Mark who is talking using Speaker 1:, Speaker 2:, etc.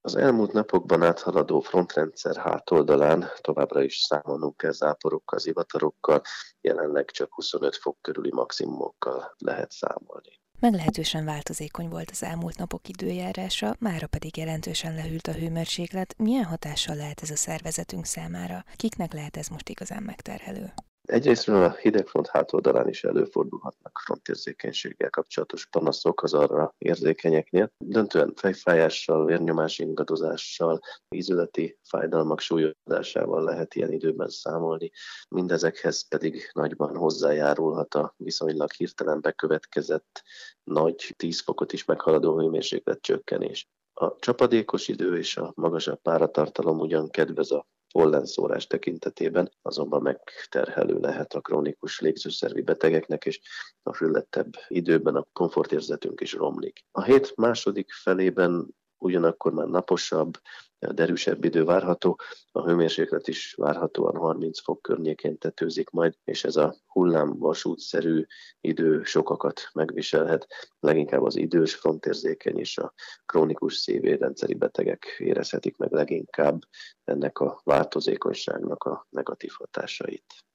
Speaker 1: Az elmúlt napokban áthaladó frontrendszer hátoldalán továbbra is számolnunk kell záporokkal, zivatarokkal, jelenleg csak 25 fok körüli maximumokkal lehet számolni.
Speaker 2: Meglehetősen változékony volt az elmúlt napok időjárása, mára pedig jelentősen lehűlt a hőmérséklet. Milyen hatással lehet ez a szervezetünk számára? Kiknek lehet ez most igazán megterhelő?
Speaker 1: Egyrésztről a hidegfront hátoldalán is előfordulhatnak frontérzékenységgel kapcsolatos panaszok az arra érzékenyeknél. Döntően fejfájással, vérnyomás ingadozással, ízületi fájdalmak súlyosodásával lehet ilyen időben számolni. Mindezekhez pedig nagyban hozzájárulhat a viszonylag hirtelen bekövetkezett nagy 10 fokot is meghaladó hőmérséklet csökkenés. A csapadékos idő és a magasabb páratartalom ugyan kedvez a pollenszórás tekintetében, azonban megterhelő lehet a krónikus légzőszervi betegeknek, és a füllettebb időben a komfortérzetünk is romlik. A hét második felében ugyanakkor már naposabb, derűsebb idő várható, a hőmérséklet is várhatóan 30 fok környékén tetőzik majd, és ez a hullámvasútszerű idő sokakat megviselhet, leginkább az idős, frontérzékeny és a krónikus szívérrendszeri betegek érezhetik meg leginkább ennek a változékonyságnak a negatív hatásait.